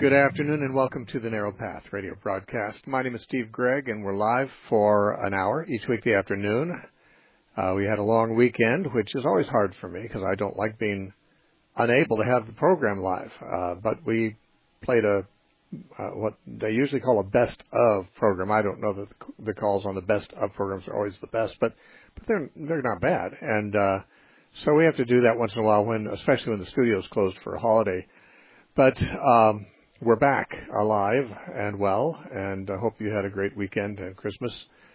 Good afternoon and welcome to the Narrow Path radio broadcast. My name is Steve Gregg and we're live for an hour each weekday afternoon. We had a long weekend, which is always hard for me because I don't like being unable to have the program live. But we played what they usually call a best of program. I don't know that the calls on the best of programs are always the best, but they're not bad. And so we have to do that once in a while, especially when the studio's closed for a holiday. But we're back alive and well, and I hope you had a great weekend and Christmas.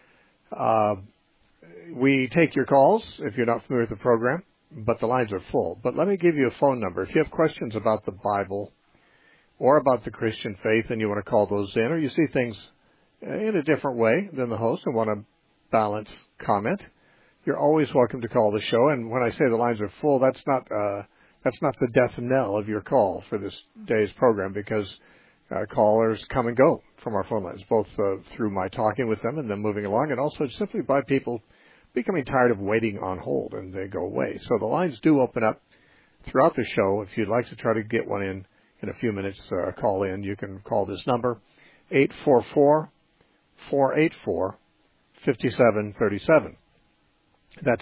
We take your calls if you're not familiar with the program, but the lines are full. But let me give you a phone number. If you have questions about the Bible or about the Christian faith and you want to call those in, or you see things in a different way than the host and want to balance comment, you're always welcome to call the show. And when I say the lines are full, that's not the death knell of your call for this day's program, because callers come and go from our phone lines, both through my talking with them and them moving along, and also simply by people becoming tired of waiting on hold and they go away. So the lines do open up throughout the show. If you'd like to try to get one in a few minutes, call in. You can call this number, 844-484-5737. That's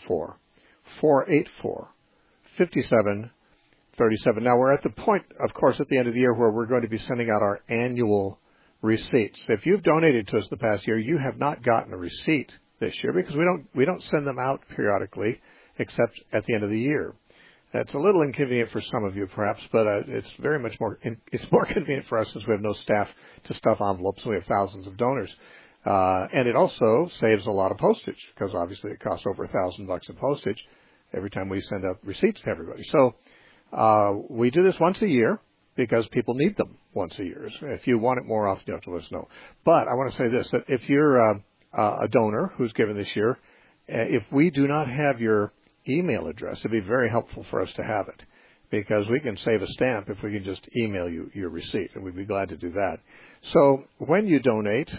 844-484-5737. Now, we're at the point, of course, at the end of the year where we're going to be sending out our annual receipts. If you've donated to us the past year, you have not gotten a receipt this year because we don't send them out periodically except at the end of the year. That's a little inconvenient for some of you, perhaps, but it's very much it's more convenient for us since we have no staff to stuff envelopes and we have thousands of donors. And it also saves a lot of postage because obviously it costs over $1,000 in postage every time we send out receipts to everybody. So we do this once a year because people need them once a year. If you want it more often, you have to let us know. But I want to say this, that if you're a donor who's given this year, if we do not have your email address, it'd be very helpful for us to have it, because we can save a stamp if we can just email you your receipt, and we'd be glad to do that. So when you donate,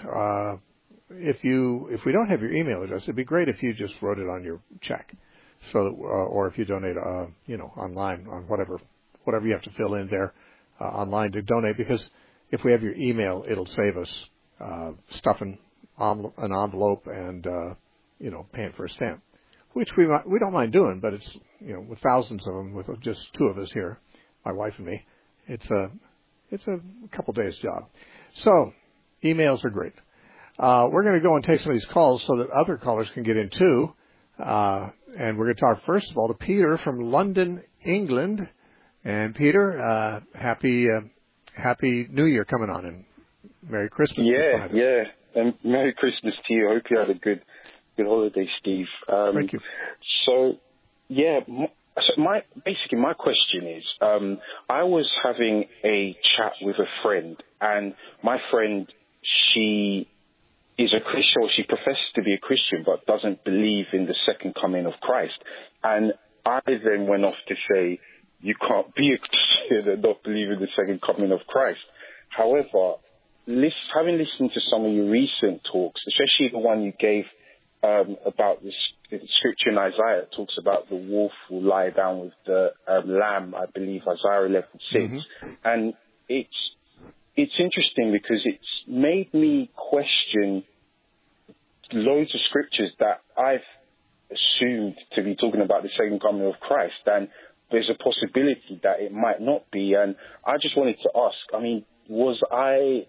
if we don't have your email address, it'd be great if you just wrote it on your check. So, or if you donate, online on whatever you have to fill in there online to donate, because if we have your email, it'll save us stuffing an envelope and paying for a stamp, which we don't mind doing, but it's with thousands of them, with just two of us here, my wife and me, it's a couple days job. So emails are great. We're going to go and take some of these calls so that other callers can get in too. And we're going to talk first of all to Peter from London, England. And Peter, happy New Year coming on, and Merry Christmas. Yeah, and Merry Christmas to you. I hope you had a good holiday, Steve. Thank you. So my question is, I was having a chat with a friend, and my friend, she is a Christian, or she professes to be a Christian, but doesn't believe in the second coming of Christ. And I then went off to say, you can't be a Christian and not believe in the second coming of Christ. However, having listened to some of your recent talks, especially the one you gave about the scripture in Isaiah, it talks about the wolf will lie down with the lamb, I believe, Isaiah 11:6. Mm-hmm. And it's interesting because it's made me question loads of scriptures that I've assumed to be talking about the second coming of Christ, and there's a possibility that it might not be. And I just wanted to ask, was I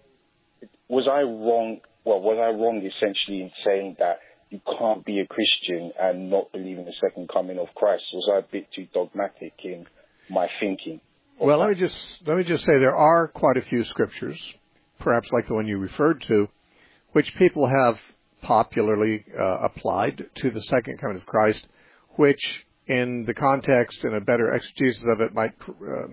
wrong? Well, was I wrong essentially in saying that you can't be a Christian and not believe in the second coming of Christ? Was I a bit too dogmatic in my thinking? Well, let me just say there are quite a few scriptures, perhaps like the one you referred to, which people have popularly applied to the second coming of Christ, which in the context and a better exegesis of it might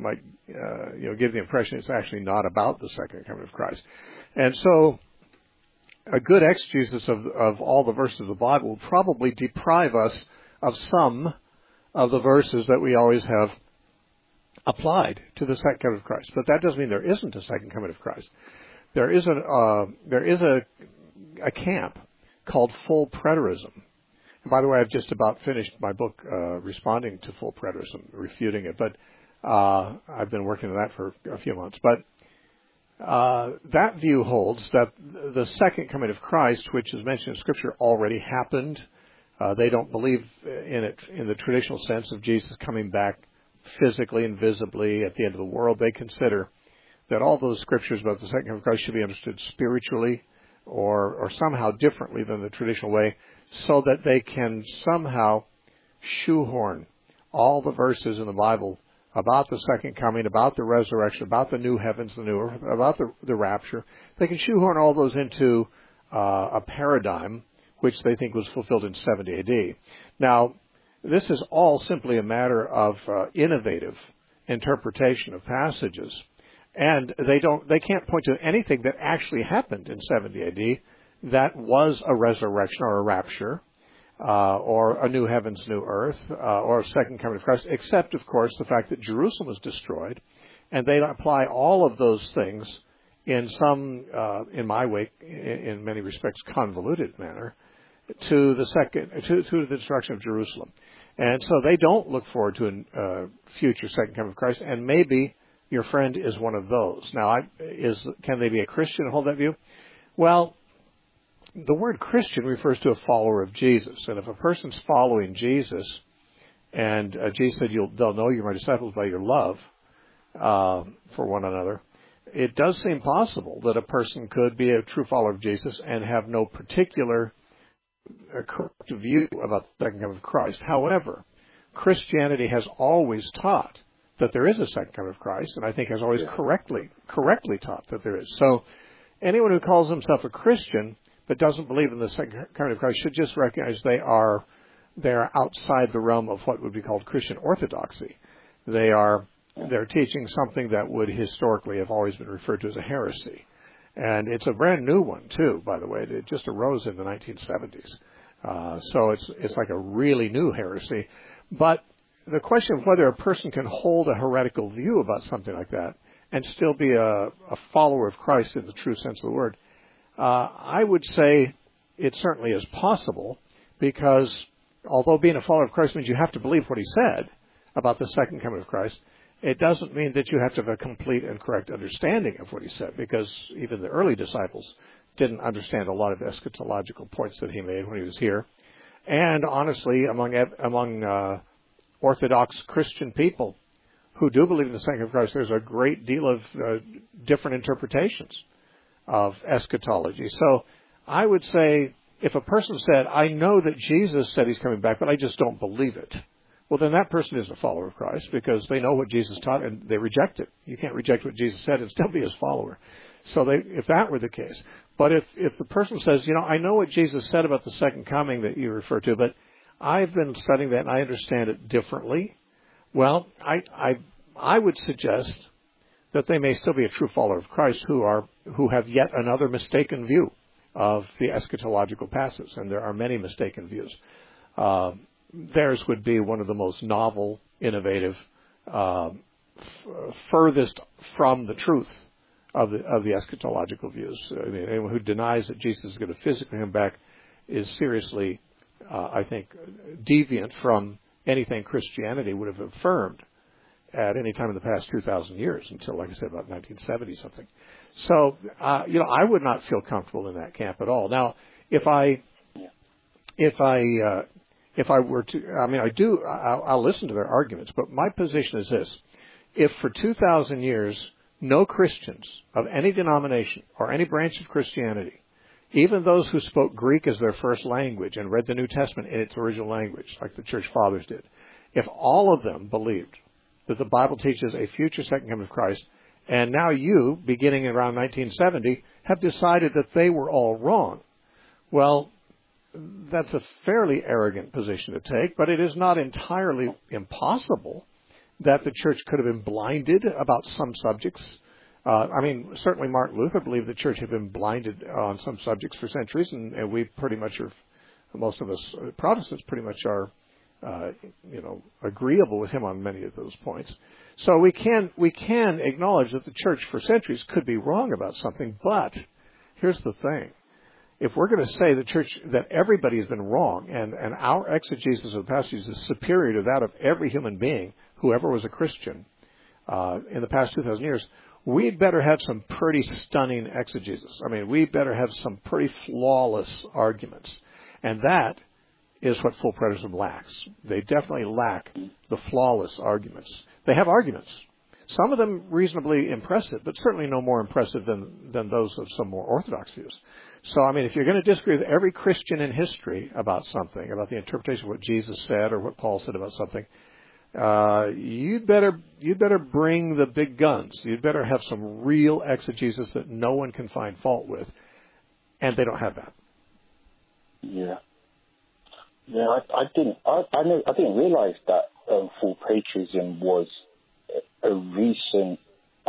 give the impression it's actually not about the second coming of Christ. And so a good exegesis of all the verses of the Bible will probably deprive us of some of the verses that we always have applied to the second coming of Christ. But that doesn't mean there isn't a second coming of Christ. There is a camp called full preterism. And by the way, I've just about finished my book responding to full preterism, refuting it. But I've been working on that for a few months. But that view holds that the second coming of Christ, which is mentioned in Scripture, already happened. They don't believe in it in the traditional sense of Jesus coming back physically and visibly at the end of the world. They consider that all those Scriptures about the second coming of Christ should be understood spiritually or somehow differently than the traditional way, so that they can somehow shoehorn all the verses in the Bible about the second coming, about the resurrection, about the new heavens, the new earth, about the rapture. They can shoehorn all those into a paradigm which they think was fulfilled in 70 AD. Now, this is all simply a matter of innovative interpretation of passages, and they can't point to anything that actually happened in 70 AD that was a resurrection or a rapture, or a new heavens, new earth, or a second coming of Christ, except, of course, the fact that Jerusalem was destroyed, and they apply all of those things in some, in my way, in many respects, convoluted manner, to the destruction of Jerusalem. And so they don't look forward to a future second coming of Christ, and maybe your friend is one of those. Now, can they be a Christian and hold that view? Well, the word Christian refers to a follower of Jesus. And if a person's following Jesus, and Jesus said, they'll know you're my disciples by your love for one another, it does seem possible that a person could be a true follower of Jesus and have no particular correct view about the second coming of Christ. However, Christianity has always taught that there is a second coming of Christ, and I think has always correctly taught that there is. So anyone who calls himself a Christian but doesn't believe in the second coming of Christ should just recognize they are outside the realm of what would be called Christian orthodoxy. They're teaching something that would historically have always been referred to as a heresy. And it's a brand new one, too, by the way. It just arose in the 1970s. So it's like a really new heresy. But the question of whether a person can hold a heretical view about something like that and still be a follower of Christ in the true sense of the word, I would say it certainly is possible, because although being a follower of Christ means you have to believe what he said about the second coming of Christ, it doesn't mean that you have to have a complete and correct understanding of what he said, because even the early disciples didn't understand a lot of eschatological points that he made when he was here. And honestly, among Orthodox Christian people who do believe in the second coming of Christ, there's a great deal of different interpretations of eschatology. So I would say if a person said, I know that Jesus said he's coming back, but I just don't believe it, well, then that person isn't a follower of Christ, because they know what Jesus taught and they reject it. You can't reject what Jesus said and still be his follower. So if that were the case. But if the person says, I know what Jesus said about the second coming that you refer to, but I've been studying that and I understand it differently, well, I would suggest that they may still be a true follower of Christ who have yet another mistaken view of the eschatological passages, and there are many mistaken views. Theirs would be one of the most novel, innovative, furthest from the truth of the eschatological views. I mean, anyone who denies that Jesus is going to physically come back is seriously, I think, deviant from anything Christianity would have affirmed at any time in the past 2,000 years until, like I said, about 1970 something. So, I would not feel comfortable in that camp at all. Now, if I were to, I'll listen to their arguments, but my position is this: if for 2,000 years no Christians of any denomination or any branch of Christianity, even those who spoke Greek as their first language and read the New Testament in its original language, like the Church Fathers did, if all of them believed that the Bible teaches a future second coming of Christ, and now you, beginning around 1970, have decided that they were all wrong, well, that's a fairly arrogant position to take, but it is not entirely impossible that the church could have been blinded about some subjects. Certainly Martin Luther believed the church had been blinded on some subjects for centuries, and we pretty much are, most of us Protestants pretty much are, agreeable with him on many of those points. So we can acknowledge that the church for centuries could be wrong about something, but here's the thing. If we're going to say the church, that everybody has been wrong, and our exegesis of the passages is superior to that of every human being, whoever was a Christian, in the past 2,000 years, we'd better have some pretty stunning exegesis. I mean, we better have some pretty flawless arguments. And that is what full preterism lacks. They definitely lack the flawless arguments. They have arguments. Some of them reasonably impressive, but certainly no more impressive than those of some more orthodox views. So, I mean, if you're going to disagree with every Christian in history about something, about the interpretation of what Jesus said or what Paul said about something, you'd better bring the big guns. You'd better have some real exegesis that no one can find fault with, and they don't have that. Yeah. Yeah, I didn't realize that full patriotism was a recent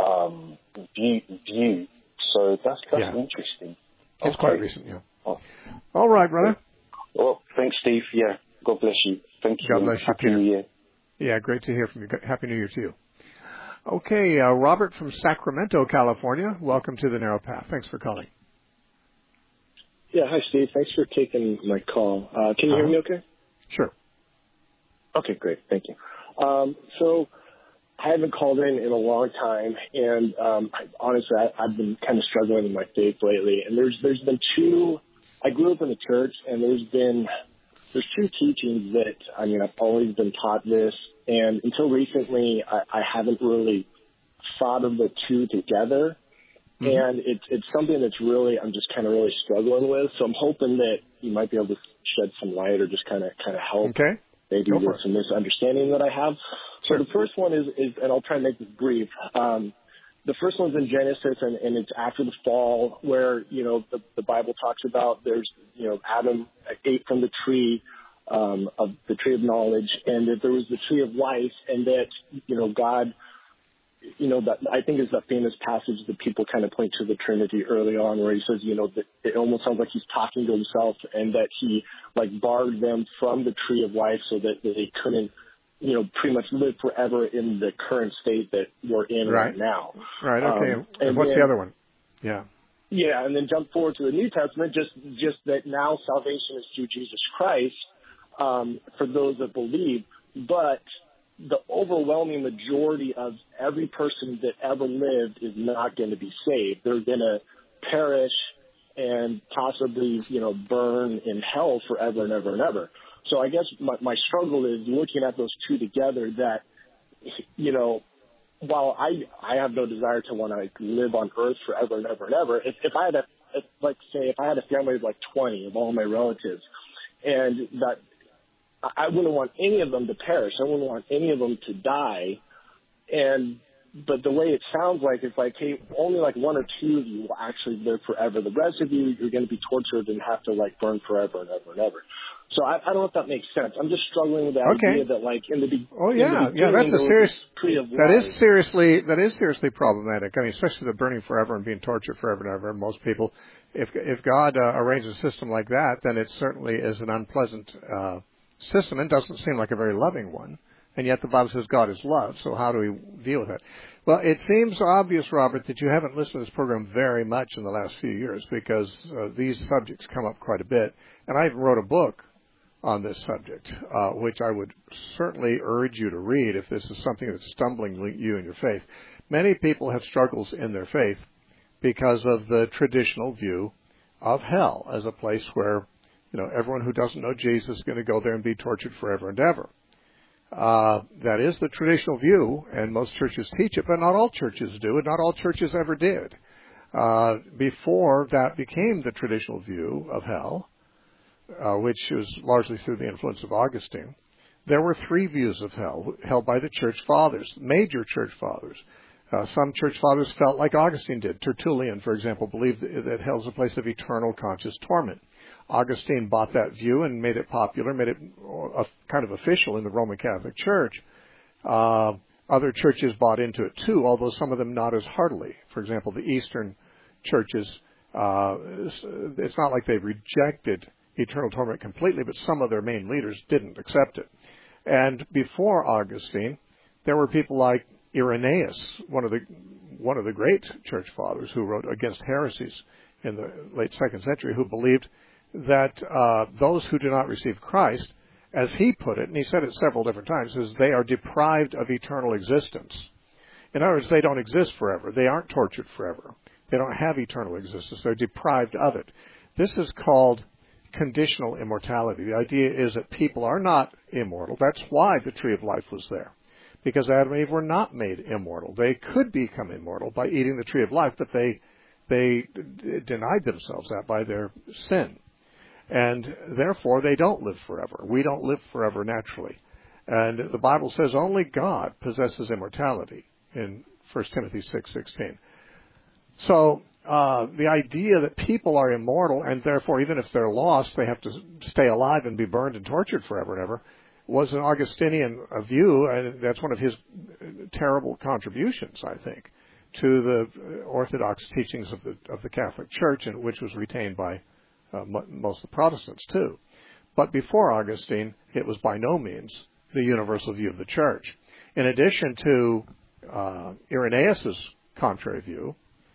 view. So that's interesting. It's quite recent, yeah. Oh. All right, brother. Well, thanks, Steve. Yeah, God bless you. Thank you. God bless you. Happy New Year. Yeah, great to hear from you. Happy New Year to you. Okay, Robert from Sacramento, California. Welcome to the Narrow Path. Thanks for calling. Yeah, hi, Steve. Thanks for taking my call. Can you hear me okay? Sure. Okay, great. Thank you. So I haven't called in a long time, and honestly, I've been kind of struggling with my faith lately. And there's been I grew up in the church, and there's two teachings that, I mean, I've always been taught this, and until recently, I haven't really thought of the two together. Mm-hmm. And it's something that's I'm just kind of really struggling with. So I'm hoping that you might be able to shed some light or just kind of help. Okay. Maybe with some misunderstanding that I have. So the first one is, and I'll try and make this brief. The first one's in Genesis, and it's after the fall, where the Bible talks about there's Adam ate from the tree of the tree of knowledge, and that there was the tree of life, and that God. That I think is that famous passage that people kind of point to the Trinity early on, where he says, that it almost sounds like he's talking to himself, and that he barred them from the tree of life so that they couldn't, pretty much live forever in the current state that we're in right now. Right. Okay. And what's the other one? Yeah. Yeah, and then jump forward to the New Testament, just that now salvation is through Jesus Christ for those that believe, but the overwhelming majority of every person that ever lived is not going to be saved. They're going to perish and possibly, burn in hell forever and ever and ever. So I guess my struggle is looking at those two together that, while I have no desire to want to live on earth forever and ever and ever, if I had if I had a family of 20 of all my relatives, and that I wouldn't want any of them to perish. I wouldn't want any of them to die. But the way it sounds like, it's hey, only one or two of you will actually live forever. The rest of you, you're going to be tortured and have to burn forever and ever and ever. So I don't know if that makes sense. I'm just struggling with the idea that in the beginning, that is seriously problematic. I mean, especially the burning forever and being tortured forever and ever. Most people, if God arranges a system like that, then it certainly is an unpleasant system and doesn't seem like a very loving one, and yet the Bible says God is love, so how do we deal with that? Well, it seems obvious, Robert, that you haven't listened to this program very much in the last few years, because these subjects come up quite a bit, and I even wrote a book on this subject, which I would certainly urge you to read if this is something that's stumbling you in your faith. Many people have struggles in their faith because of the traditional view of hell as a place where everyone who doesn't know Jesus is going to go there and be tortured forever and ever. That is the traditional view, and most churches teach it, but not all churches do, and not all churches ever did. Before that became the traditional view of hell, which was largely through the influence of Augustine, there were three views of hell held by the church fathers, major church fathers. Some church fathers felt like Augustine did. Tertullian, for example, believed that hell is a place of eternal conscious torment. Augustine bought that view and made it popular, made it kind of official in the Roman Catholic Church. Other churches bought into it too, although some of them not as heartily. For example, the Eastern churches, it's not like they rejected eternal torment completely, but some of their main leaders didn't accept it. And before Augustine, there were people like Irenaeus, one of the great church fathers who wrote against heresies in the late 2nd century, who believed that those who do not receive Christ, as he put it, and he said it several different times, is they are deprived of eternal existence. In other words, they don't exist forever. They aren't tortured forever. They don't have eternal existence. They're deprived of it. This is called conditional immortality. The idea is that people are not immortal. That's why the tree of life was there. Because Adam and Eve were not made immortal. They could become immortal by eating the tree of life, but they denied themselves that by their sin. And therefore, they don't live forever. We don't live forever naturally. And the Bible says only God possesses immortality in 1 Timothy 6:16. So the idea that people are immortal and therefore even if they're lost, they have to stay alive and be burned and tortured forever and ever was an Augustinian view, and that's one of his terrible contributions, I think, to the Orthodox teachings of the Catholic Church, and which was retained by most of the Protestants too. But before Augustine, it was by no means the universal view of the Church. In addition to Irenaeus' contrary view,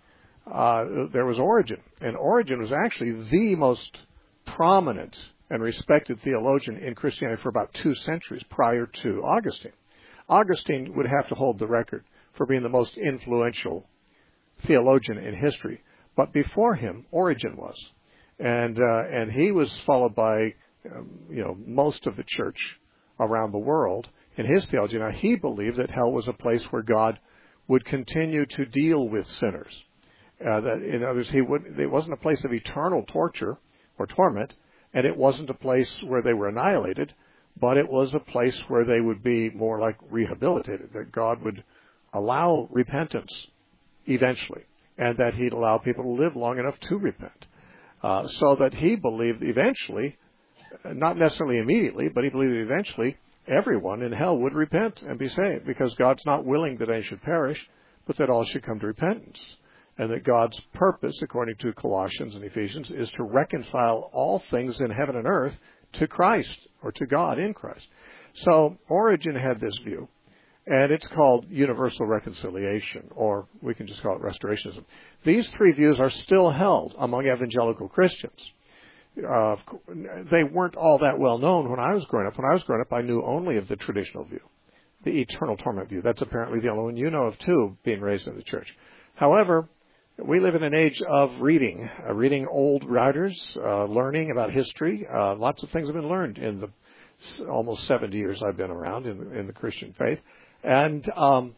there was Origen. And Origen was actually the most prominent and respected theologian in Christianity for about 2 centuries prior to Augustine. Augustine would have to hold the record for being the most influential theologian in history. But before him, Origen was. And he was followed by most of the church around the world in his theology. Now, he believed that hell was a place where God would continue to deal with sinners. That, in other words, it wasn't a place of eternal torture or torment, and it wasn't a place where they were annihilated, but it was a place where they would be more like rehabilitated, that God would allow repentance eventually, and that he'd allow people to live long enough to repent. So that he believed eventually, not necessarily immediately, but he believed that eventually everyone in hell would repent and be saved, because God's not willing that any should perish, but that all should come to repentance. And that God's purpose, according to Colossians and Ephesians, is to reconcile all things in heaven and earth to Christ, or to God in Christ. So Origen had this view, and it's called universal reconciliation, or we can just call it restorationism. These 3 views are still held among evangelical Christians. They weren't all that well known when I was growing up. When I was growing up, I knew only of the traditional view, the eternal torment view. That's apparently the only one you know of, too, being raised in the church. However, we live in an age of reading old writers, learning about history. Lots of things have been learned in the almost 70 years I've been around in the Christian faith. And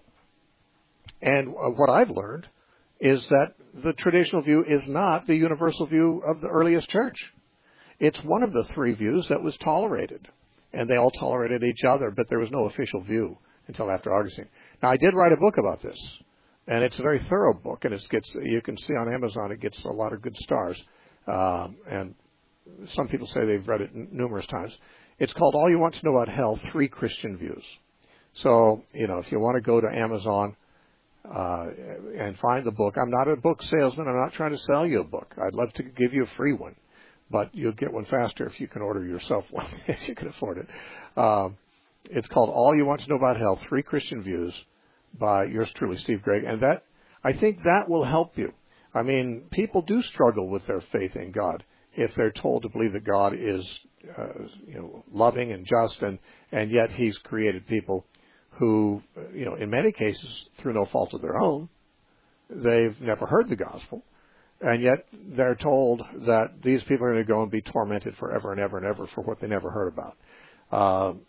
what I've learned is that the traditional view is not the universal view of the earliest church. It's one of the 3 views that was tolerated, and they all tolerated each other, but there was no official view until after Augustine. Now, I did write a book about this, and it's a very thorough book, and you can see on Amazon it gets a lot of good stars, and some people say they've read it numerous times. It's called All You Want to Know About Hell, 3 Christian Views. So, if you want to go to Amazon and find the book, I'm not a book salesman. I'm not trying to sell you a book. I'd love to give you a free one, but you'll get one faster if you can order yourself one, if you can afford it. It's called All You Want to Know About Hell, 3 Christian Views, by yours truly, Steve Gregg. And I think that will help you. I mean, people do struggle with their faith in God if they're told to believe that God is, loving and just, and yet He's created people who, in many cases, through no fault of their own, they've never heard the gospel, and yet they're told that these people are going to go and be tormented forever and ever and ever for what they never heard about.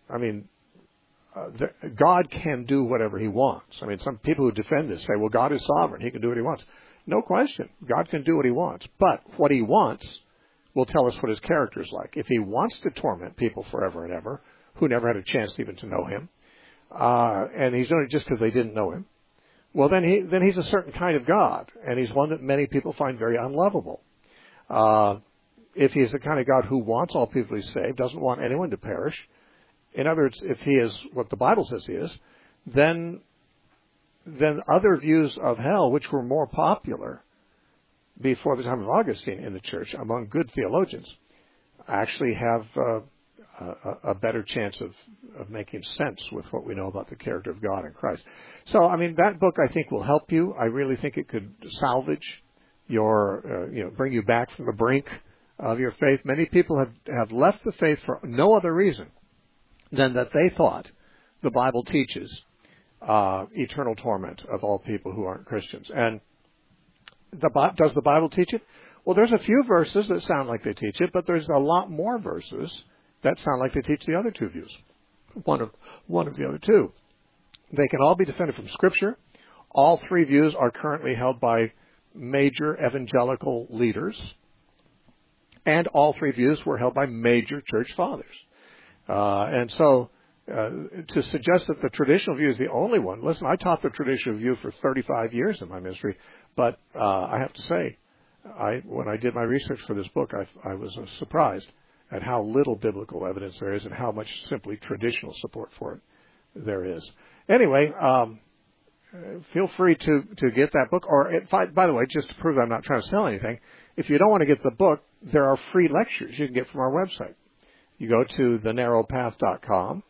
God can do whatever He wants. I mean, some people who defend this say, well, God is sovereign. He can do what He wants. No question. God can do what He wants. But what He wants will tell us what His character is like. If He wants to torment people forever and ever, who never had a chance even to know Him, and He's doing it just because they didn't know Him, well, then He's a certain kind of God, and He's one that many people find very unlovable. If He's the kind of God who wants all people to be saved, doesn't want anyone to perish, in other words, if He is what the Bible says He is, then other views of hell, which were more popular before the time of Augustine in the church among good theologians, actually have a better chance of making sense with what we know about the character of God in Christ. So, I mean, that book I think will help you. I really think it could salvage your, bring you back from the brink of your faith. Many people have left the faith for no other reason than that they thought the Bible teaches eternal torment of all people who aren't Christians. And does the Bible teach it? Well, there's a few verses that sound like they teach it, but there's a lot more verses that sound like they teach the other two views. One of the other two. They can all be defended from Scripture. All three views are currently held by major evangelical leaders, and all three views were held by major church fathers. And so to suggest that the traditional view is the only one, listen, I taught the traditional view for 35 years in my ministry, but I have to say, when I did my research for this book, I was surprised at how little biblical evidence there is and how much simply traditional support for it there is. Anyway, feel free to get that book. Or, by the way, just to prove I'm not trying to sell anything, if you don't want to get the book, there are free lectures you can get from our website. You go to thenarrowpath.com,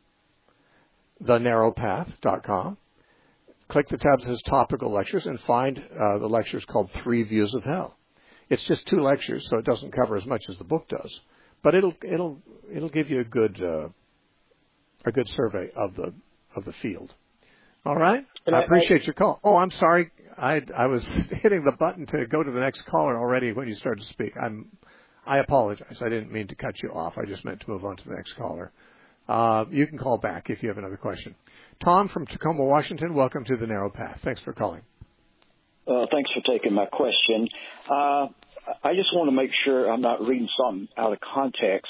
thenarrowpath.com, click the tab that says Topical Lectures, and find the lectures called Three Views of Hell. It's just 2 lectures, so it doesn't cover as much as the book does, but it'll give you a good survey of the field. All right. And I appreciate your call. Oh, I'm sorry. I was hitting the button to go to the next caller already when you started to speak. I apologize. I didn't mean to cut you off. I just meant to move on to the next caller. You can call back if you have another question. Tom from Tacoma, Washington, welcome to The Narrow Path. Thanks for calling. Thanks for taking my question. I just want to make sure I'm not reading something out of context.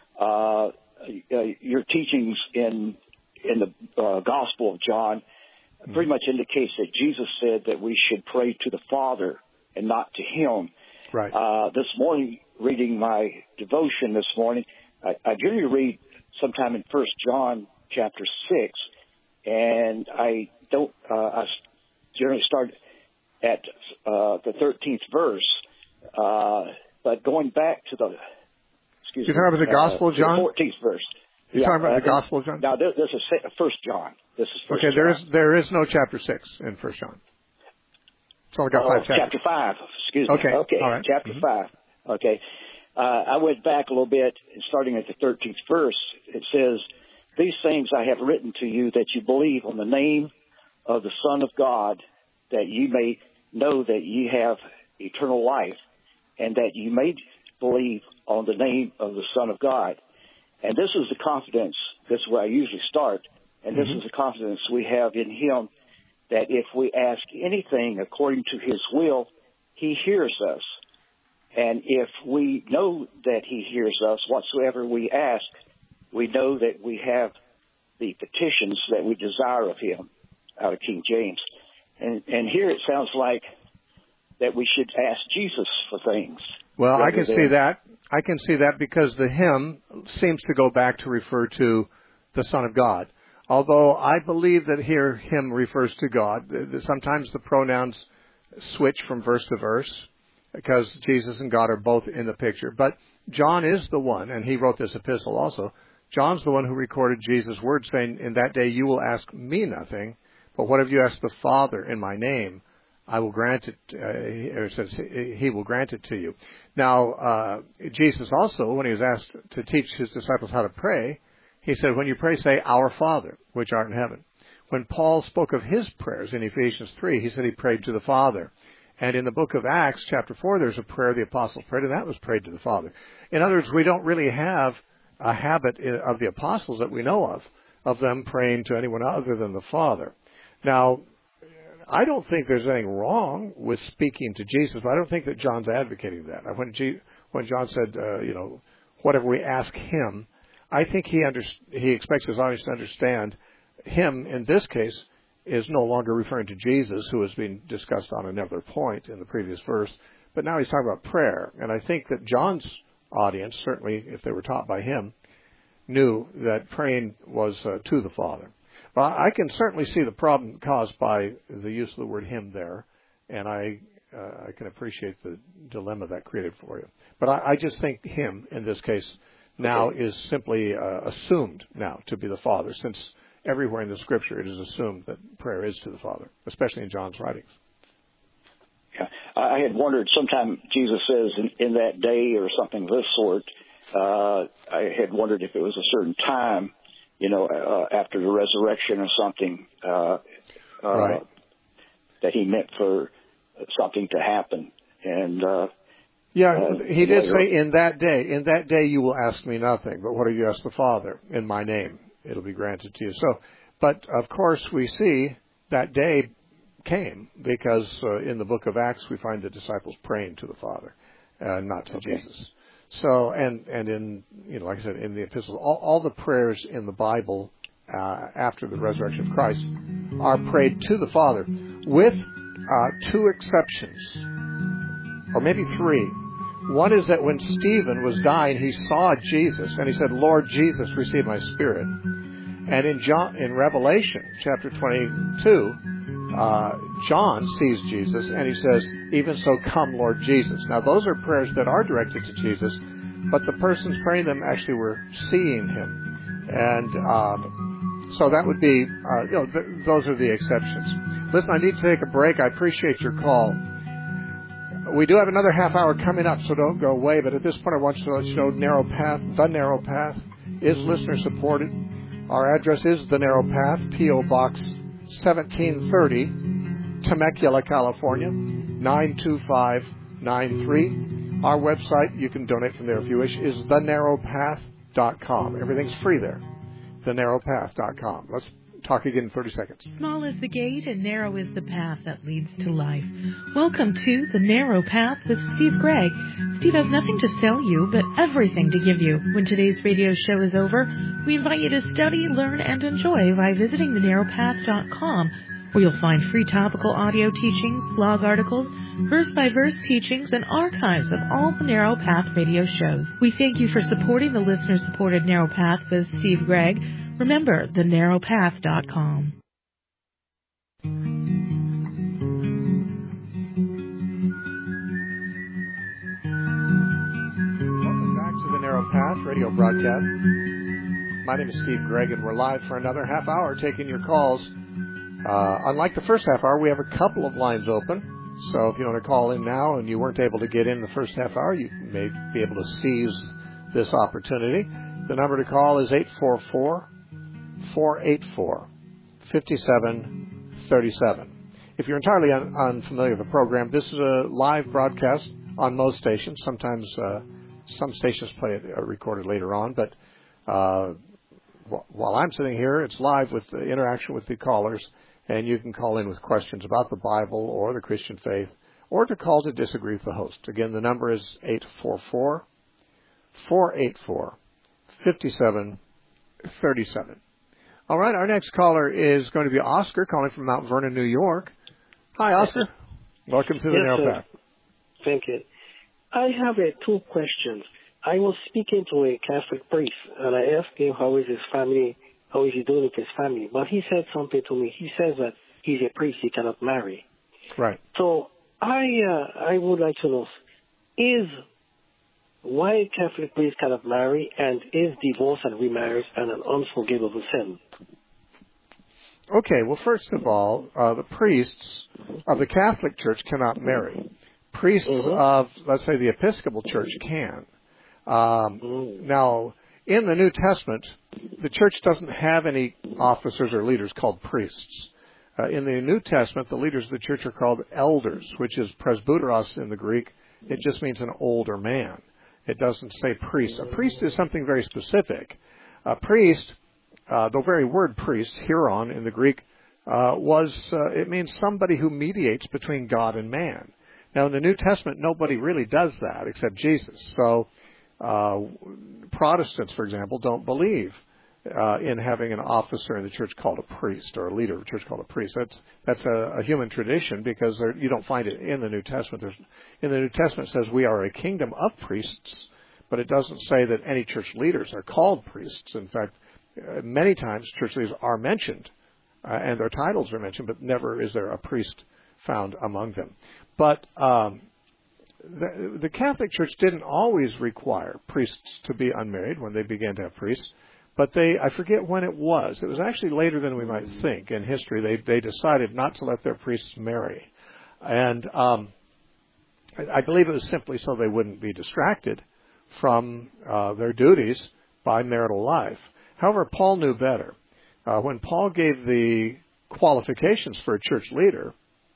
Your teachings in the Gospel of John pretty much indicates that Jesus said that we should pray to the Father and not to Him. Right. This morning, reading my devotion this morning, I generally read sometime in 1 John chapter 6, and I generally start at the 13th verse, but going back to the, You're talking about the Gospel of John? The 14th verse. You're talking about the Gospel of John? Now, this is 1 John. This is 1 Okay, John. there is no chapter 6 in 1 John. It's only got 5 chapters. Chapter 5, excuse me. Okay, all right. Chapter 5. Okay. I went back a little bit, starting at the 13th verse. It says, "These things I have written to you that you believe on the name of the Son of God, that you may know that you have eternal life, and that you may believe on the name of the Son of God." And this is the confidence, this is where I usually start, and this is the confidence we have in Him, that if we ask anything according to His will, He hears us. And if we know that He hears us, whatsoever we ask, we know that we have the petitions that we desire of Him, out of King James. And here it sounds like that we should ask Jesus for things. Well, I can see that. I can see that because the hymn seems to go back to refer to the Son of God. Although I believe that here him refers to God. Sometimes the pronouns switch from verse to verse because Jesus and God are both in the picture. But John is the one, and he wrote this epistle also. John's the one who recorded Jesus' words saying, "In that day you will ask me nothing, but whatever you ask the Father in my name, I will grant it," it says, He will grant it to you. Now, Jesus also, when He was asked to teach His disciples how to pray, He said, when you pray, say, "Our Father, which art in heaven." When Paul spoke of his prayers in Ephesians 3, he said he prayed to the Father. And in the book of Acts, chapter 4, there's a prayer the apostles prayed, and that was prayed to the Father. In other words, we don't really have a habit of the apostles that we know of them praying to anyone other than the Father. Now, I don't think there's anything wrong with speaking to Jesus, but I don't think that John's advocating that. When John said, whatever we ask Him, I think he expects His audience to understand Him, in this case, is no longer referring to Jesus, who was being discussed on another point in the previous verse, but now he's talking about prayer. And I think that John's audience, certainly if they were taught by him, knew that praying was to the Father. But I can certainly see the problem caused by the use of the word him there, and I can appreciate the dilemma that created for you. But I just think him, in this case, now is simply assumed now to be the Father, since everywhere in the Scripture it is assumed that prayer is to the Father, especially in John's writings. Yeah. I had wondered, sometime Jesus says in that day or something of this sort, I had wondered if it was a certain time after the resurrection or something, right. that he meant for something to happen. And he did say, in that day you will ask me nothing, but what do you ask the Father? In my name, it'll be granted to you. So, but of course we see that day came because in the book of Acts we find the disciples praying to the Father, not to Jesus. So, and in, like I said, in the epistles, all the prayers in the Bible after the resurrection of Christ are prayed to the Father, with two exceptions, or maybe three. One is that when Stephen was dying, he saw Jesus, and he said, Lord Jesus, receive my spirit. And in Revelation, chapter 22, John sees Jesus, and he says, even so come, Lord Jesus. Now, those are prayers that are directed to Jesus, but the persons praying them actually were seeing him. And so that would be, those are the exceptions. Listen, I need to take a break. I appreciate your call. We do have another half hour coming up, so don't go away. But at this point, I want you to let you know Narrow Path, The Narrow Path, is listener supported. Our address is The Narrow Path, P.O. Box 1730, Temecula, California, 92593. Our website, you can donate from there if you wish, is thenarrowpath.com. Everything's free there, thenarrowpath.com. Let's talk again in 30 seconds. Small is the gate and narrow is the path that leads to life. Welcome to The Narrow Path with Steve Gregg. Steve has nothing to sell you, but everything to give you. When today's radio show is over, we invite you to study, learn, and enjoy by visiting thenarrowpath.com, where you'll find free topical audio teachings, blog articles, verse-by-verse teachings, and archives of all the Narrow Path radio shows. We thank you for supporting the listener-supported Narrow Path with Steve Gregg. Remember, thenarrowpath.com. Welcome back to the Narrow Path radio broadcast. My name is Steve Gregg, and we're live for another half hour taking your calls. Unlike the first half hour, we have a couple of lines open. So if you want to call in now and you weren't able to get in the first half hour, you may be able to seize this opportunity. The number to call is 844-484-5737. If you're entirely unfamiliar with the program, this is a live broadcast on most stations. Sometimes some stations play it recorded later on, but while I'm sitting here, it's live with the interaction with the callers, and you can call in with questions about the Bible or the Christian faith, or to call to disagree with the host. Again, the number is 844-484-5737. All right, our next caller is going to be Oscar, calling from Mount Vernon, New York. Hi, Oscar. Welcome to the Narrow Path. Thank you. I have two questions. I was speaking to a Catholic priest, and I asked him how is his family, how is he doing with his family. But he said something to me. He says that he's a priest, he cannot marry. Right. So I would like to know, why Catholic priests cannot marry, and is divorce and remarriage an unforgivable sin? Okay, well, first of all, the priests of the Catholic Church cannot marry. Priests of, let's say, the Episcopal Church can. Now, in the New Testament, the Church doesn't have any officers or leaders called priests. In the New Testament, the leaders of the Church are called elders, which is presbyteros in the Greek. It just means an older man. It doesn't say priest. A priest is something very specific. A priest, the very word priest, hieron in the Greek, it means somebody who mediates between God and man. Now, in the New Testament, nobody really does that except Jesus. So, Protestants, for example, don't believe in having an officer in the church called a priest, or a leader of the church called a priest. That's a human tradition, because you don't find it in the New Testament. In the New Testament, it says we are a kingdom of priests, but it doesn't say that any church leaders are called priests. In fact, many times church leaders are mentioned, and their titles are mentioned, but never is there a priest found among them. But the Catholic Church didn't always require priests to be unmarried when they began to have priests. But I forget when it was. It was actually later than we might think in history. They decided not to let their priests marry. And I believe it was simply so they wouldn't be distracted from their duties by marital life. However, Paul knew better. When Paul gave the qualifications for a church leader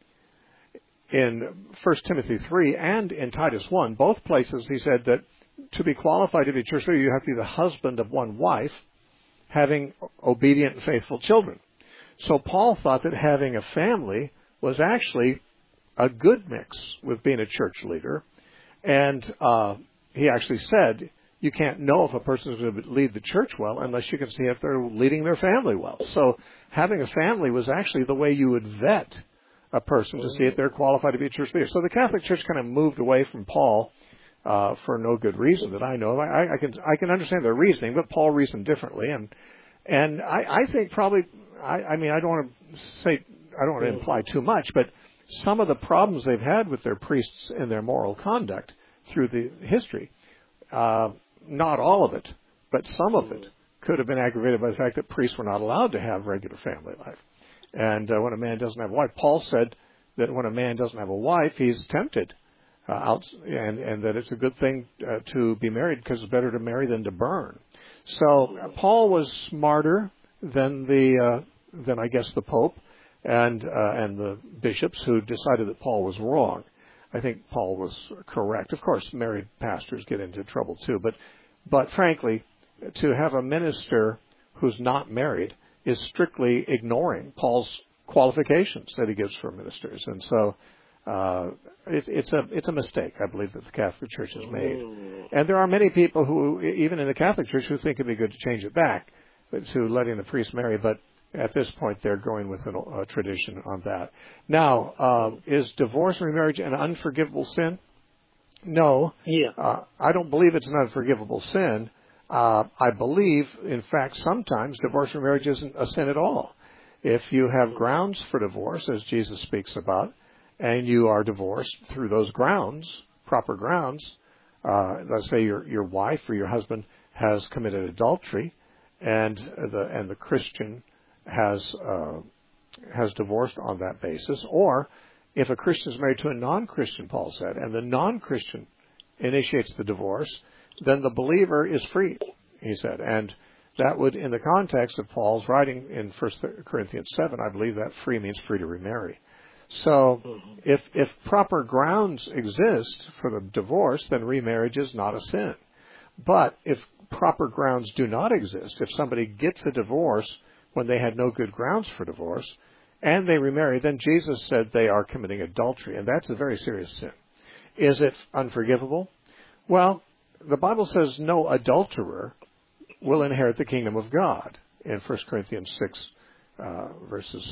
in 1 Timothy 3 and in Titus 1, both places he said that to be qualified to be a church leader, you have to be the husband of one wife, having obedient and faithful children. So Paul thought that having a family was actually a good mix with being a church leader. And he actually said, you can't know if a person is going to lead the church well unless you can see if they're leading their family well. So having a family was actually the way you would vet a person to see if they're qualified to be a church leader. So the Catholic Church kind of moved away from Paul for no good reason that I know of. I can understand their reasoning, but Paul reasoned differently. And I think probably, I don't want to imply too much, but some of the problems they've had with their priests and their moral conduct through the history, not all of it, but some of it could have been aggravated by the fact that priests were not allowed to have regular family life. And when a man doesn't have a wife, Paul said that when a man doesn't have a wife, he's tempted, and that it's a good thing to be married because it's better to marry than to burn. So Paul was smarter than I guess the Pope and the bishops who decided that Paul was wrong. I think Paul was correct. Of course, married pastors get into trouble too, but frankly, to have a minister who's not married is strictly ignoring Paul's qualifications that he gives for ministers, and so it's a mistake, I believe, that the Catholic Church has made. And there are many people who, even in the Catholic Church, who think it'd be good to change it back to letting the priest marry, but at this point they're going with a tradition on that. Now, is divorce and remarriage an unforgivable sin? No. Yeah. I don't believe it's an unforgivable sin. I believe, in fact, sometimes divorce and marriage isn't a sin at all. If you have grounds for divorce, as Jesus speaks about, and you are divorced through those grounds, proper grounds, let's say your wife or your husband has committed adultery, and the Christian has divorced on that basis, or if a Christian is married to a non-Christian, Paul said, and the non-Christian initiates the divorce, then the believer is free, he said. And that would, in the context of Paul's writing in 1 Corinthians 7, I believe that free means free to remarry. So if proper grounds exist for the divorce, then remarriage is not a sin. But if proper grounds do not exist, if somebody gets a divorce when they had no good grounds for divorce, and they remarry, then Jesus said they are committing adultery, and that's a very serious sin. Is it unforgivable? Well, the Bible says no adulterer will inherit the kingdom of God in 1 Corinthians 6, verses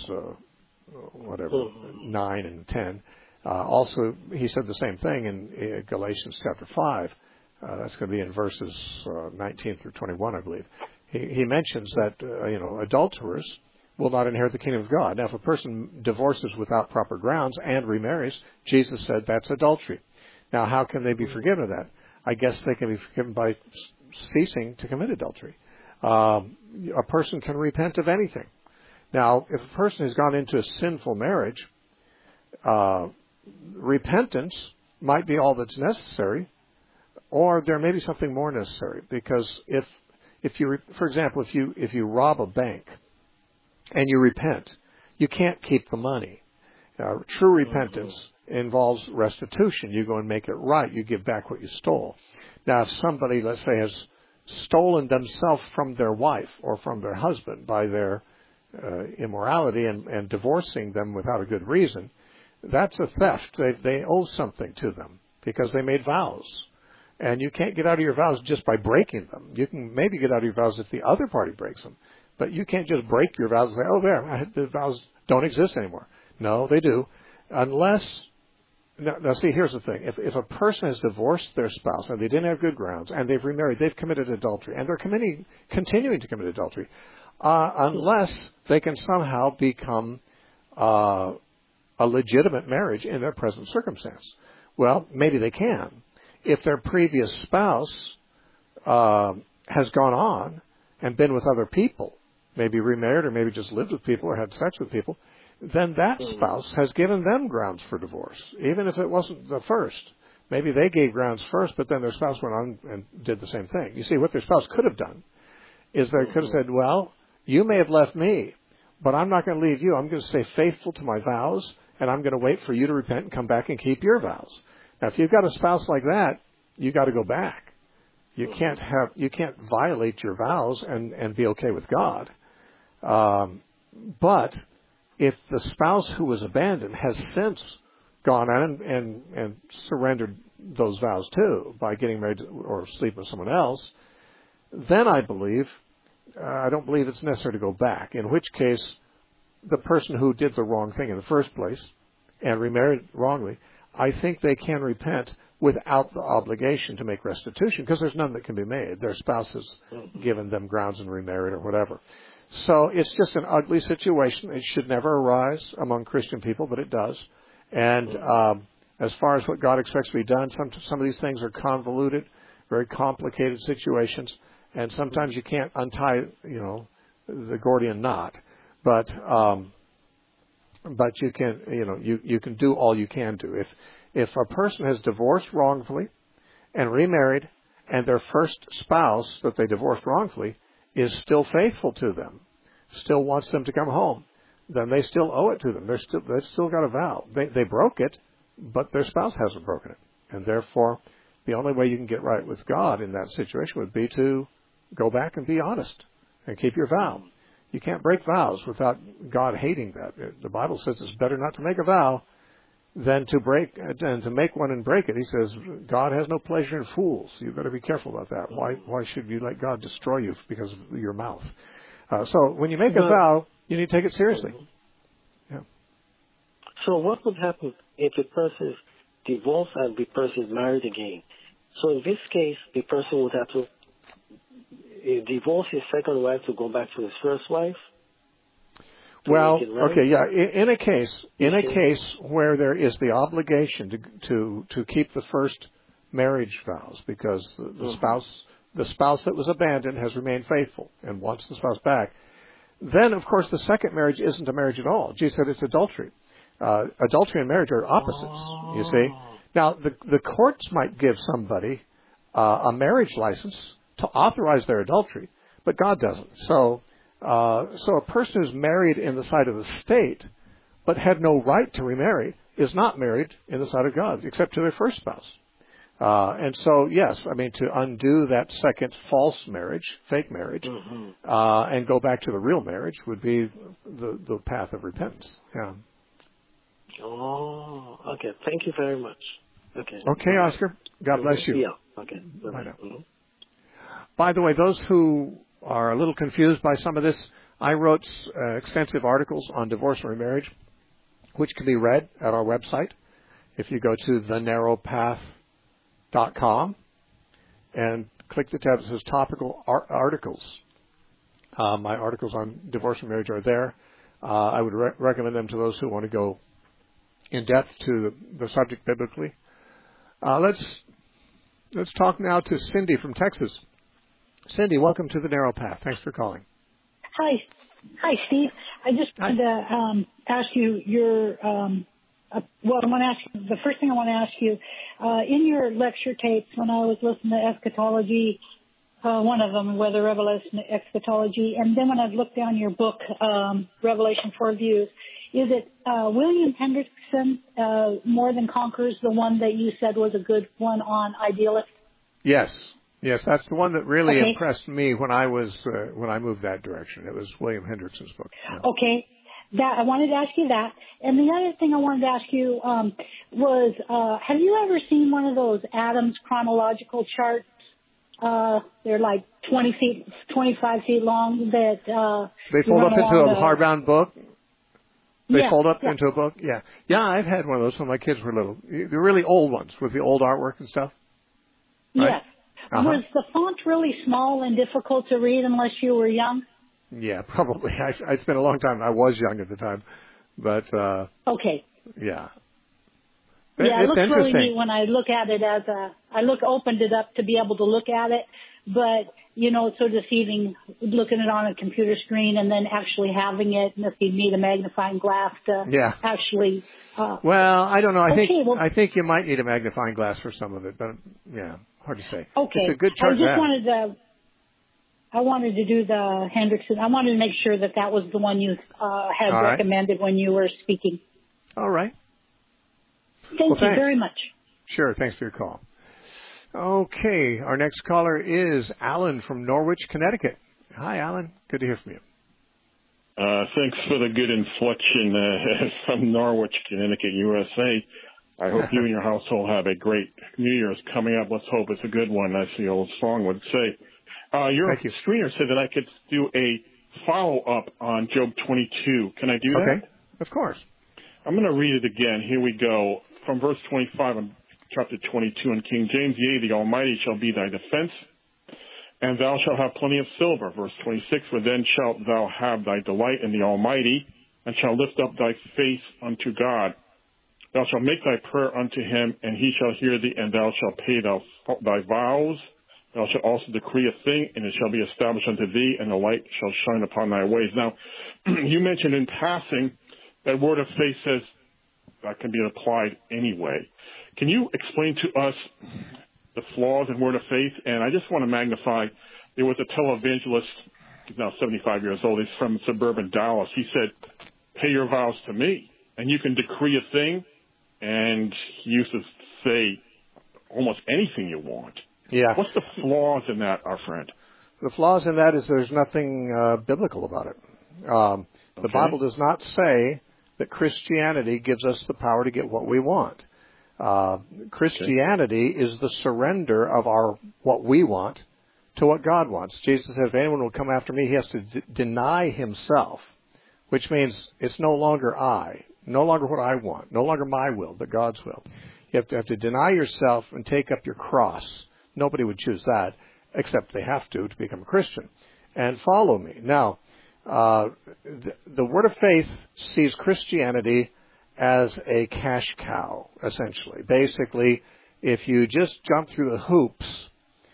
9 and 10. Also, he said the same thing in Galatians chapter 5. That's going to be in verses 19 through 21, I believe. He mentions that adulterers will not inherit the kingdom of God. Now, if a person divorces without proper grounds and remarries, Jesus said that's adultery. Now, how can they be forgiven of that? I guess they can be forgiven by ceasing to commit adultery. A person can repent of anything. Now, if a person has gone into a sinful marriage, repentance might be all that's necessary, or there may be something more necessary. Because if you, for example, if you rob a bank and you repent, you can't keep the money. True repentance involves restitution. You go and make it right. You give back what you stole. Now, if somebody, let's say, has stolen themselves from their wife or from their husband by their immorality and divorcing them without a good reason, that's a theft. They owe something to them because they made vows. And you can't get out of your vows just by breaking them. You can maybe get out of your vows if the other party breaks them. But you can't just break your vows and say, oh, there, the vows don't exist anymore. No, they do. Unless, now see, here's the thing. If a person has divorced their spouse and they didn't have good grounds and they've remarried, they've committed adultery, and they're continuing to commit adultery, unless they can somehow become a legitimate marriage in their present circumstance. Well, maybe they can. If their previous spouse has gone on and been with other people, maybe remarried or maybe just lived with people or had sex with people, then that spouse has given them grounds for divorce, even if it wasn't the first. Maybe they gave grounds first, but then their spouse went on and did the same thing. You see, what their spouse could have done is they could have said, well, you may have left me, but I'm not going to leave you. I'm going to stay faithful to my vows, and I'm going to wait for you to repent and come back and keep your vows. Now, if you've got a spouse like that, you got to go back. You can't violate your vows and be okay with God. But if the spouse who was abandoned has since gone on and surrendered those vows too by getting married or sleeping with someone else, then I don't believe it's necessary to go back. In which case, the person who did the wrong thing in the first place and remarried wrongly, I think they can repent without the obligation to make restitution, because there's none that can be made. Their spouse has given them grounds and remarried or whatever. So it's just an ugly situation. It should never arise among Christian people, but it does. And as far as what God expects to be done, some of these things are convoluted, very complicated situations, and sometimes you can't untie, the Gordian knot. But you can, you can do all you can do. If a person has divorced wrongfully and remarried, and their first spouse that they divorced wrongfully is still faithful to them, still wants them to come home, then they still owe it to them. They've still got a vow. They broke it, but their spouse hasn't broken it. And therefore, the only way you can get right with God in that situation would be to go back and be honest and keep your vow. You can't break vows without God hating that. The Bible says it's better not to make a vow than to make one and break it. He says God has no pleasure in fools. You've got to be careful about that. Why should you let God destroy you because of your mouth? So when you make a vow, you need to take it seriously. Yeah. So what would happen if a person is divorced and the person is married again? So in this case, the person would have to divorce his second wife to go back to his first wife? Well, okay, yeah. In a case where there is the obligation to keep the first marriage vows, because the spouse that was abandoned has remained faithful and wants the spouse back, then of course the second marriage isn't a marriage at all. Jesus said it's adultery. Adultery and marriage are opposites. You see. Now the courts might give somebody a marriage license to authorize their adultery, but God doesn't. So a person who's married in the sight of the state, but had no right to remarry, is not married in the sight of God, except to their first spouse. And so, yes, to undo that second false marriage, fake marriage, and go back to the real marriage would be the path of repentance. Yeah. Oh, okay. Thank you very much. Okay. Okay, Oscar. God bless you. Yeah. Okay. Bye now. By the way, those who are a little confused by some of this, I wrote extensive articles on divorce and remarriage, which can be read at our website. If you go to thenarrowpath.com and click the tab that says topical articles, my articles on divorce and marriage are there. I would recommend them to those who want to go in depth to the subject biblically. Let's talk now to Cindy from Texas. Cindy, welcome to the Narrow Path. Thanks for calling. Hi, Steve. I just wanted to ask you the first thing I want to ask you, in your lecture tapes, when I was listening to eschatology, one of them, Whether Revelation Eschatology, and then when I've looked down your book, Revelation 4 Views, is it William Hendrickson, More Than Conquerors, the one that you said was a good one on idealists? Yes, that's the one that really impressed me when I moved that direction. It was William Hendrickson's book. Yeah. Okay. I wanted to ask you that. And the other thing I wanted to ask you was, have you ever seen one of those Adams chronological charts? They're like 25 feet long that they fold up into a hardbound book. They fold up into a book. Yeah, I've had one of those when my kids were little. The really old ones with the old artwork and stuff. Right? Yes. Was the font really small and difficult to read unless you were young? Yeah, probably. I spent a long time. I was young at the time, but okay. Yeah. Yeah, it looks really neat when I look at it opened it up to be able to look at it, but it's so deceiving looking at it on a computer screen and then actually having it, and if you need a magnifying glass to actually. Well, I don't know. I think you might need a magnifying glass for some of it, but yeah, hard to say. Okay. It's a good chart. I just wanted to. I wanted to do the Hendrickson. I wanted to make sure that that was the one you had recommended when you were speaking. All right. Thank you very much. Sure. Thanks for your call. Okay. Our next caller is Alan from Norwich, Connecticut. Hi, Alan. Good to hear from you. Thanks for the good inflection from Norwich, Connecticut, USA. I hope you and your household have a great New Year's coming up. Let's hope it's a good one, as the old song would say. Your screener said that I could do a follow-up on Job 22. Can I do that? Okay, of course. I'm going to read it again. Here we go. From verse 25 in chapter 22 in King James, yea, the Almighty shall be thy defense, and thou shalt have plenty of silver. Verse 26, for then shalt thou have thy delight in the Almighty, and shalt lift up thy face unto God. Thou shalt make thy prayer unto him, and he shall hear thee, and thou shalt pay thy vows. Thou shalt also decree a thing, and it shall be established unto thee, and the light shall shine upon thy ways. Now, you mentioned in passing that word of faith says that can be applied anyway. Can you explain to us the flaws in word of faith? And I just want to magnify, there was a televangelist, he's now 75 years old, he's from suburban Dallas. He said, pay your vows to me, and you can decree a thing, and he used to say almost anything you want. Yeah. What's the flaws in that, our friend? The flaws in that is there's nothing biblical about it. The Bible does not say that Christianity gives us the power to get what we want. Christianity is the surrender of our what we want to what God wants. Jesus said, if anyone will come after me, he has to deny himself, which means it's no longer I, no longer what I want, no longer my will, but God's will. You have to deny yourself and take up your cross. Nobody would choose that, except they have to become a Christian, and follow me. Now, the Word of Faith sees Christianity as a cash cow, essentially. Basically, if you just jump through the hoops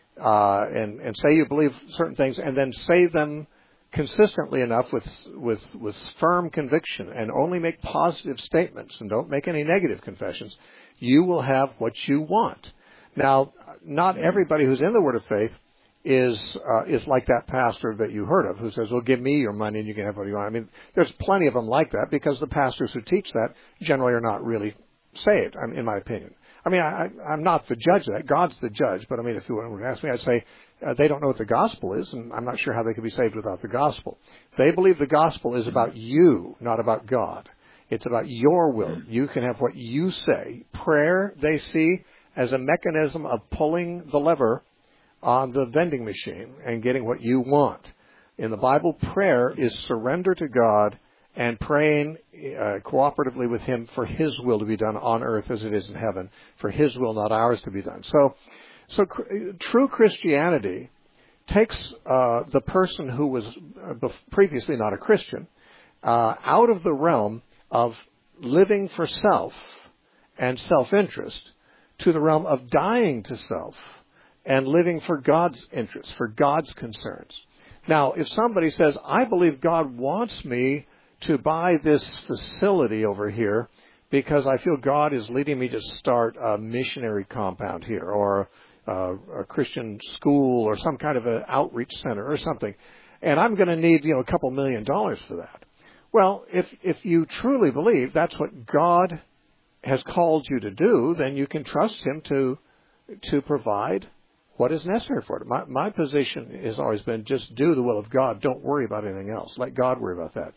and say you believe certain things and then say them consistently enough with firm conviction and only make positive statements and don't make any negative confessions, you will have what you want. Now, not everybody who's in the Word of Faith is like that pastor that you heard of who says, well, give me your money and you can have what you want. I mean, there's plenty of them like that because the pastors who teach that generally are not really saved, in my opinion. I mean, I'm not the judge of that. God's the judge. But, I mean, if you were to ask me, I'd say they don't know what the gospel is, and I'm not sure how they could be saved without the gospel. They believe the gospel is about you, not about God. It's about your will. You can have what you say. Prayer, they see as a mechanism of pulling the lever on the vending machine and getting what you want. In the Bible, prayer is surrender to God and praying cooperatively with Him for His will to be done on earth as it is in heaven, for His will, not ours, to be done. So true Christianity takes the person who was previously not a Christian out of the realm of living for self and self-interest to the realm of dying to self and living for God's interests, for God's concerns. Now, if somebody says, I believe God wants me to buy this facility over here because I feel God is leading me to start a missionary compound here or a Christian school or some kind of an outreach center or something, and I'm going to need, a couple $1 million for that. Well, if you truly believe that's what God has called you to do, then you can trust Him to provide what is necessary for it. My position has always been just do the will of God. Don't worry about anything else. Let God worry about that.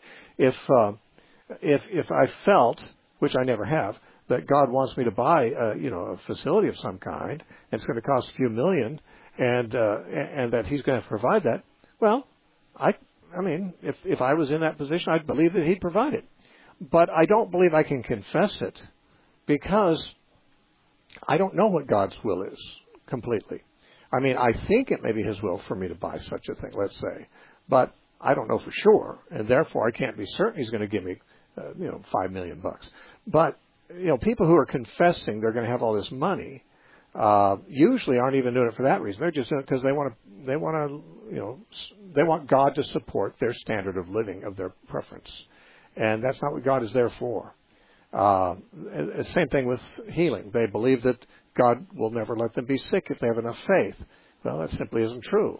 If I felt, which I never have, that God wants me to buy a facility of some kind, and it's going to cost a few million, and that He's going to provide that, well, I mean, if I was in that position, I'd believe that He'd provide it. But I don't believe I can confess it because I don't know what God's will is completely. I mean, I think it may be His will for me to buy such a thing, let's say, but I don't know for sure, and therefore I can't be certain He's going to give me, $5 million. But people who are confessing they're going to have all this money usually aren't even doing it for that reason. They're just doing it because they want God to support their standard of living, of their preference, and that's not what God is there for. Same thing with healing. They believe that God will never let them be sick if they have enough faith. Well, that simply isn't true.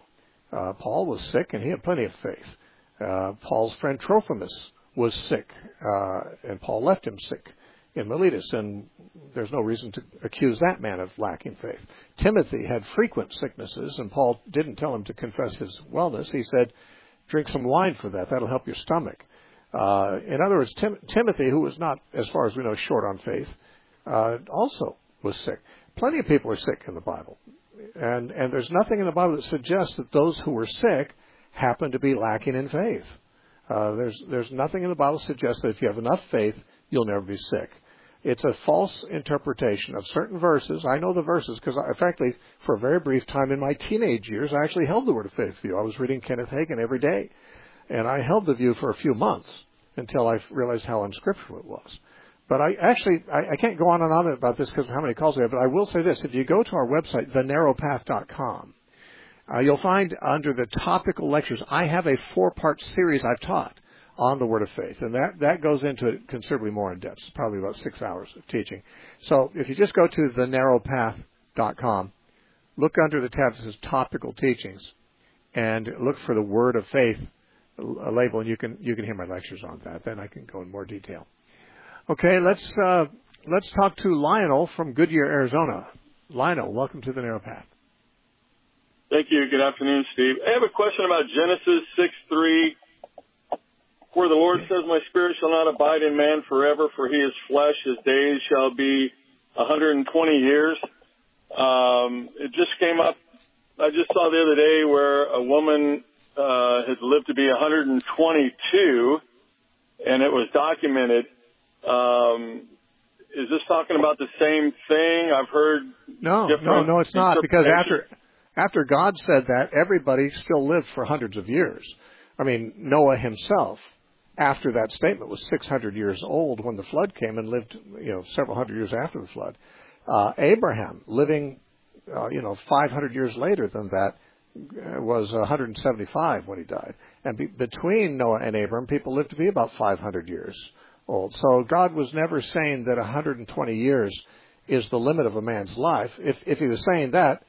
Paul was sick, and he had plenty of faith. Paul's friend Trophimus was sick, and Paul left him sick in Miletus, and there's no reason to accuse that man of lacking faith. Timothy had frequent sicknesses, and Paul didn't tell him to confess his wellness. He said, drink some wine for that. That'll help your stomach. In other words, Timothy, who was not, as far as we know, short on faith, also was sick. Plenty of people are sick in the Bible. And there's nothing in the Bible that suggests that those who were sick happen to be lacking in faith. There's nothing in the Bible that suggests that if you have enough faith, you'll never be sick. It's a false interpretation of certain verses. I know the verses because, frankly, for a very brief time in my teenage years, I actually held the Word of Faith view. I was reading Kenneth Hagin every day. And I held the view for a few months until I realized how unscriptural it was. But I can't go on and on about this because of how many calls we have, but I will say this. If you go to our website, thenarrowpath.com, you'll find under the topical lectures, I have a 4-part series I've taught on the Word of Faith. And that goes into it considerably more in depth. It's probably about 6 hours of teaching. So if you just go to thenarrowpath.com, look under the tab that says Topical Teachings, and look for the Word of Faith label, and you can hear my lectures on that. Then I can go in more detail. Okay, let's talk to Lionel from Goodyear, Arizona. Lionel, welcome to the Narrow Path. Thank you. Good afternoon, Steve. I have a question about Genesis 6:3, where the Lord says, "My spirit shall not abide in man forever, for he is flesh. His days shall be 120 years." It just came up. I just saw the other day where a woman had lived to be 122, and it was documented. Is this talking about the same thing? I've heard No, it's not, because after God said that, everybody still lived for hundreds of years. I mean, Noah himself, after that statement, was 600 years old when the flood came and lived, several hundred years after the flood. Abraham, living, 500 years later than that, was 175 when he died. And between Noah and Abraham, people lived to be about 500 years old. So God was never saying that 120 years is the limit of a man's life. If he was saying that,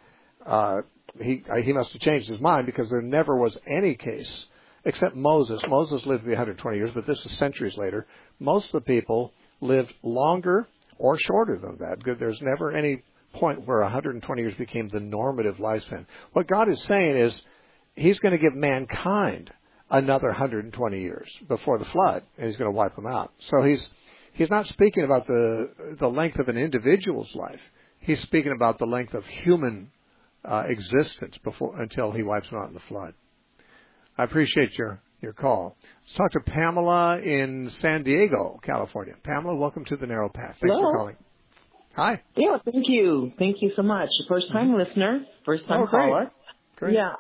he must have changed his mind, because there never was any case, except Moses. Moses lived to be 120 years, but this is centuries later. Most of the people lived longer or shorter than that. There's never any point where 120 years became the normative lifespan. What God is saying is he's going to give mankind another 120 years before the flood, and he's going to wipe them out. So he's not speaking about the length of an individual's life. He's speaking about the length of human existence until he wipes them out in the flood. I appreciate your call. Let's talk to Pamela in San Diego, California. Pamela, welcome to the Narrow Path. Thanks for calling. Hi. Yeah, thank you. Thank you so much. First-time listener, first-time caller. Great. Yeah,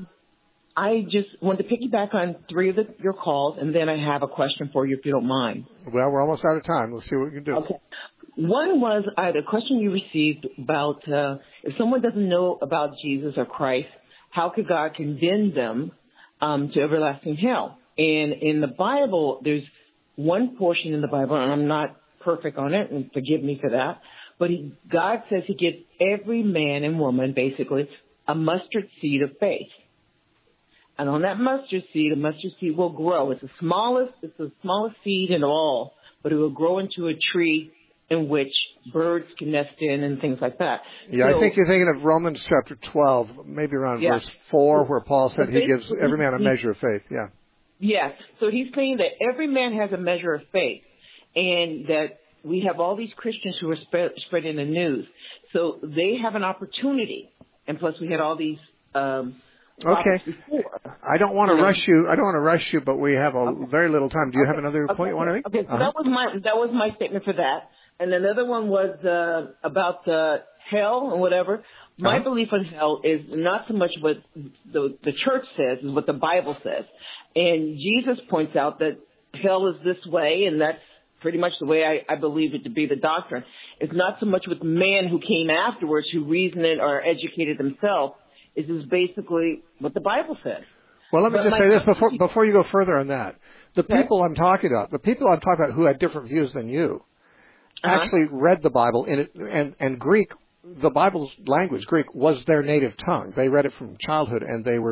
I just wanted to piggyback on 3 of your calls, and then I have a question for you, if you don't mind. Well, we're almost out of time. Let's see what we can do. Okay. One was the question you received about if someone doesn't know about Jesus or Christ, how could God condemn them to everlasting hell? And in the Bible, there's one portion in the Bible, and I'm not perfect on it, and forgive me for that, but God says he gives every man and woman, basically, a mustard seed of faith. And on that mustard seed, a mustard seed will grow. It's the smallest seed in all, but it will grow into a tree in which birds can nest in and things like that. Yeah, so, I think you're thinking of Romans chapter 12, maybe around verse 4, where Paul said he gives every man a measure of faith. Yeah. Yes. So he's saying that every man has a measure of faith, and that we have all these Christians who are spreading the news. So they have an opportunity. And plus we had all these okay. Before. I don't want to rush you, but we have very little time. Do you have another point you want to make? Okay, so that was my statement for that. And another one was about hell and whatever. My belief in hell is not so much what the church says, is what the Bible says. And Jesus points out that hell is this way, and that's pretty much the way I believe it to be, the doctrine. It's not so much with man who came afterwards, who reasoned it or educated themselves. This is basically what the Bible says. Well, let me just say this before you go further on that. The people I'm talking about who had different views than you, actually read the Bible in it, and Greek the Bible's language, Greek, was their native tongue. They read it from childhood, and they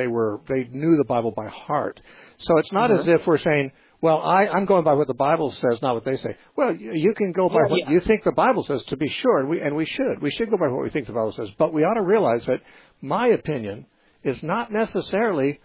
knew the Bible by heart. So it's not as if we're saying, well, I'm going by what the Bible says, not what they say. Well, you can go by what you think the Bible says, to be sure, and we should. We should go by what we think the Bible says. But we ought to realize that my opinion is not necessarily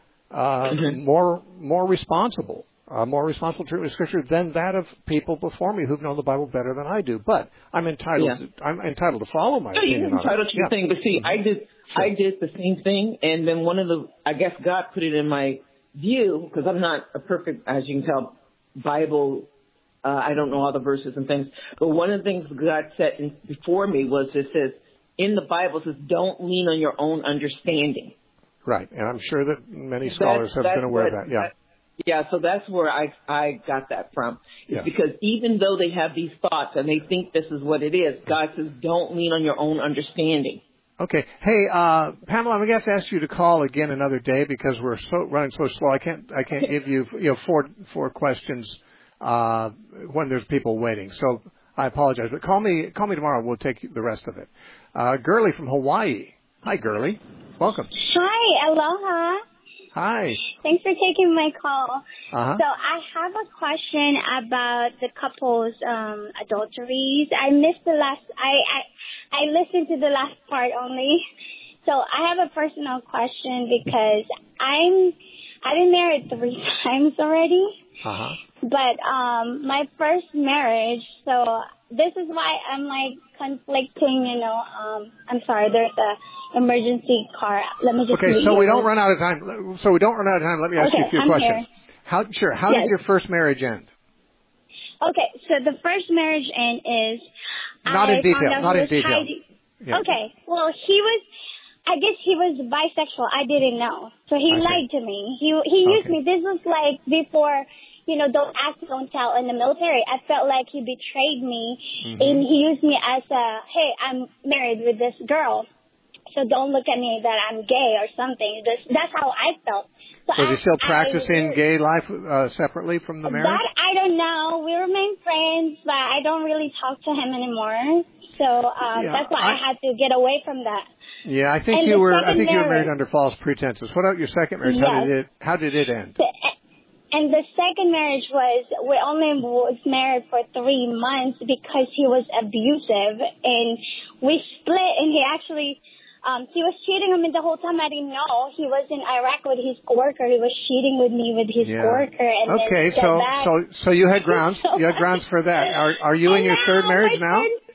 more responsible. More responsible treatment of Scripture than that of people before me who've known the Bible better than I do. But I'm entitled to follow my opinion on it. You're entitled to your thing. But see, I did the same thing, and then I guess God put it in my view, because I'm not a perfect, as you can tell, Bible. I don't know all the verses and things. But one of the things God set before me was it says in the Bible, it says, "Don't lean on your own understanding." Right, and I'm sure that many scholars have been aware of that. Yeah. Yeah, so that's where I got that from. It's because even though they have these thoughts and they think this is what it is, God says, don't lean on your own understanding. Okay. Hey, Pamela, I'm going to have to ask you to call again another day because we're running so slow. I can't give you four questions when there's people waiting. So I apologize, but call me tomorrow. We'll take the rest of it. Gurley from Hawaii. Hi, Gurley. Welcome. Hi, aloha. Hi. Thanks for taking my call. Uh-huh. So I have a question about the couple's adulteries. I missed the last. I listened to the last part only. So I have a personal question because I've been married 3 times already. Uh-huh. But my first marriage. So this is why I'm like conflicting. I'm sorry. There's a emergency car. Let me just. Okay, so we don't run out of time. Let me ask you a few questions. How did your first marriage end? Okay, so the first marriage end is. Not in detail. Yeah. Okay, well, I guess he was bisexual. I didn't know, so he lied to me. He used me. This was like before. Don't ask, don't tell in the military. I felt like he betrayed me, and he used me as hey, I'm married with this girl. So don't look at me that I'm gay or something. That's how I felt. So was he still practicing gay life separately from the marriage? That I don't know. We remain friends, but I don't really talk to him anymore. So that's why I had to get away from that. Yeah, I think you were married under false pretenses. What about your second marriage? Yes. How did it end? And the second marriage we only was married for 3 months because he was abusive, and we split, and he actually. He was cheating on me the whole time. I didn't know. He was in Iraq with his coworker. He was cheating with me with his coworker. And okay, so you had grounds. You had grounds for that. Are you in your third marriage now?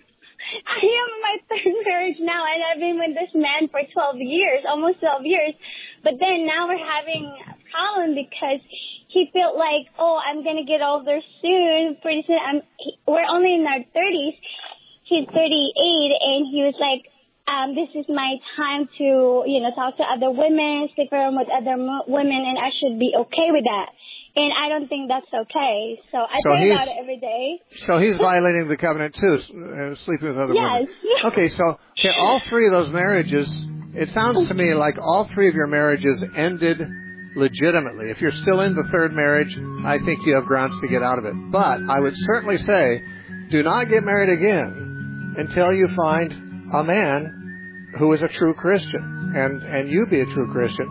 I am in my third marriage now, and I've been with this man for 12 years, almost 12 years. But then now we're having a problem because he felt like, I'm going to get older soon. Pretty soon. We're only in our 30s. He's 38, and he was like, this is my time to, talk to other women, stick around with other women, and I should be okay with that. And I don't think that's okay. So I pray about it every day. So he's violating the covenant too, sleeping with other women. Okay, so all 3 of those marriages, it sounds to me like all 3 of your marriages ended legitimately. If you're still in the third marriage, I think you have grounds to get out of it. But I would certainly say, do not get married again until you find a man who is a true Christian, and you be a true Christian,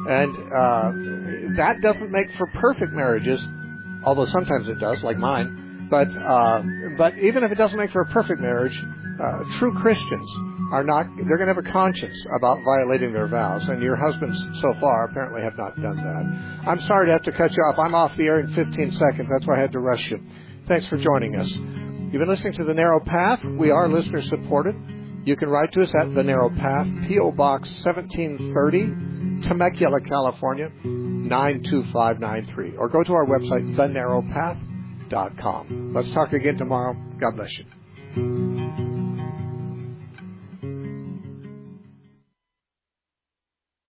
and that doesn't make for perfect marriages, although sometimes it does, like mine. But even if it doesn't make for a perfect marriage, true Christians are not. They're going to have a conscience about violating their vows, and your husbands so far apparently have not done that. I'm sorry to have to cut you off. I'm off the air in 15 seconds. That's why I had to rush you. Thanks for joining us. You've been listening to The Narrow Path. We are listener supported. You can write to us at The Narrow Path, P.O. Box 1730, Temecula, California, 92593. Or go to our website, thenarrowpath.com. Let's talk again tomorrow. God bless you.